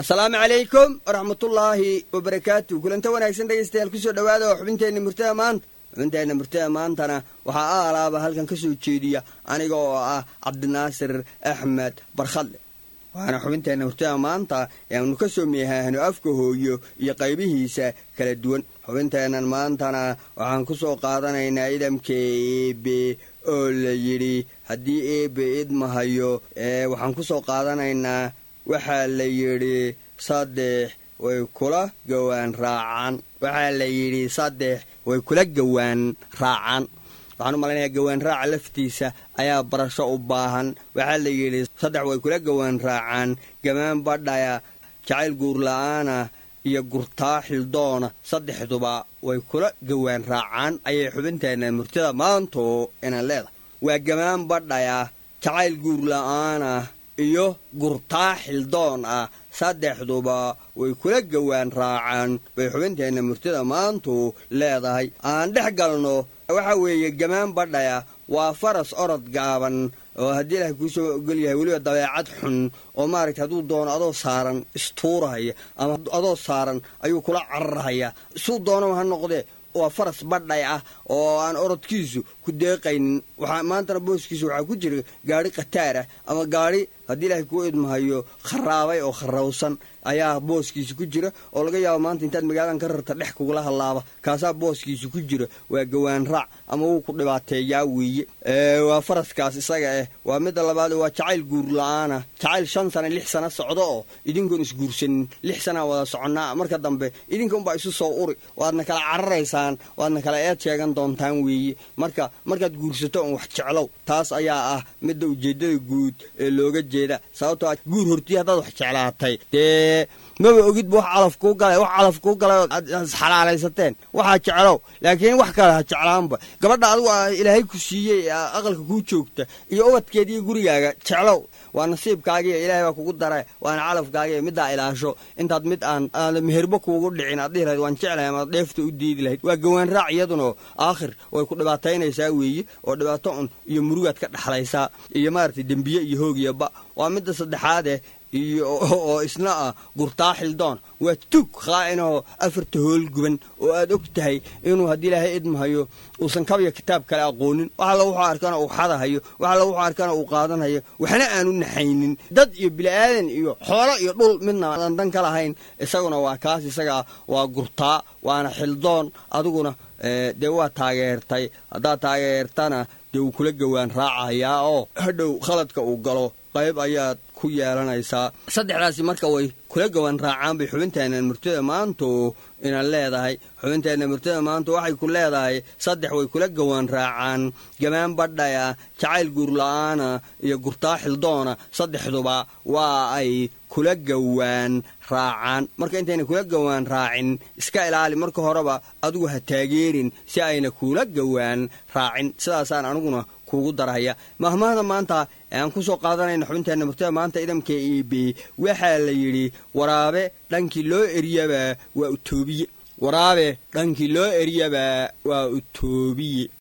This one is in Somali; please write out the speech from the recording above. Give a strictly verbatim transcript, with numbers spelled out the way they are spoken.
السلام عليكم ورحمة الله وبركاته. كلنا wanaagsan dhageystayaal ku soo dhawaada xubinteena murtada maanta. xubinteena murtada maantana waxa aalaaba halkan ka soo jeediya aniga oo ah Cabdinaasir Axmed Barkhadle. waana xubinteena murtada maanta ee aanu ka soo meehaano afka hooyo iyo qaybihiisa kala duwan. xubinteena maantana waxaan ku soo qaadanaynaa idamkeebe oo la yiri hadii eebe idmahayo ee waxaan ku soo qaadanaynaa waxa la yiri saddex way kula gawaan raacan. waxa la yiri saddex way kula gawaan raacan. waxaan u maleynayaa gawaan raaca laftiisa ayaa barasho u baahan. waxa la yiri saddex way kula gawaan raacan gamaan badhaya jacayl guur la'aana iyo gurtaa xildoona saddexduba way kula gawaan raacan ayay xubinteena murtada maanto inaan leedahay. waa gamaan badhaya jacayl guur la'aana iyo gurtaa xildoon ah saddexduba way kula gawaan raacan bay xubinteena murtada maantu leedahay. aan dhex galno waxa weeye gamaan badhaya waa faras orod gaaban oo haddii ilaahay kuu soo ogol yahay weliba dabeecad xun oo maaragtay hadduu doono adoo saaran istuurahaya ama adoo saaran ayuu kula cararhaya suu doono ha noqdee. waa faras badhay ah oo aan orodkiisu ku deeqaynin. waxa maantana booskiisu waxa ku jira gaari qataar ah ama gaari haddii ilaahay kuu idmahayo kharaabay oo kharawsan ayaa booskiisu ku jira oo laga yaabo maanta intaad magaaladan ka rarta dhex kugula halaaba kaasaa booskiisu ku jira. waa gawaan raac ama wuu ku dhibaateeyaa weeye. waa faraskaas isaga ah. waa midda labaad waa jacayl guur la'aana jacayl shan sano lix sano socdo oo idinkoon isguursanin lix sana wada soconnaa marka dambe idinka unbaa isu soo uri waadna kala cararaysaan waadna kala eed sheegan doontaan weeye. marka markaad guursato un wax jeclow taas ayaa ah midda ujeeddada guud ee looga jeeda. sababtoo ah guur hortii haddaad wax jeclaatay dee maba ogidba wax calaf kuu galay wax calaf kuu galay aad isxalaalaysateen waxaa jeclow laakiin wax kale ha jeclaanba. gabadha adigu ilaahay ku siiyey aqalka kuu joogta iyo ubadkeeda iyo gurigaaga jeclow waa nasiibkaagiiyo ilaahay baa kugu daray waana calafkaagiiyo middaa ilaasho intaad mid aan aada meherbo kuugu dhicin aad dhihi lahayd waan jeclahay amaad dheefta u diidi lahayd. waa gawaan raac iyadunoo aakhir way ku dhibaataynaysaa weeye oo dhibaato un iyo murugaad ka dhexlaysaa iyo maaragtay dembiye iyo hoogiyaba. waa midda saddexaadeh iyo oo isna ah gurtaa xildoon waa tug khaa'inoo afarta hool guban oo aad og tahay inuu haddii ilaahay idmahayo uusan kabiya kitaab kale aqoonin. waxa la wuxuu arkana uu xadahayo waxa la wuxuu arkana uu qaadanayo waxna aanu naxaynin dad iyo bilaadan iyo xoolo iyo dhul midna aan dan ka lahayn. isaguna waa kaas isaga waa gurtaa waana xildoon adiguna dee waa taageertay. haddaad taageertana dee uu kula gawaan raacayaa oo hadhow khaladka uu galo qayb ayaad ku yeelanaysaa. saddexdaasi marka way kula gawaan raacaan bay xubinteena murtada maantu inaan leedahay. xubinteena murtada maantu waxay ku leedahay saddex way kula gawaan raacaan gamaan badhaya jacayl guur la'aana iyo gurtaa xildoona saddexduba waa ay kula gawaan raacaan. marka intayna kula gawaan raacin iska ilaali marka horeba adigu ha taageerin si ayna kula gawaan raacin. sidaasaan aniguna kuugu darahaya. mahmaahda maanta aan ku soo qaadanayna xubinteena murtada maanta idamka eebe waxaa la yidhi waraabe dhankii loo eryaba waa utoobiye. waraabe dhankii loo eryaba waa utoobiye.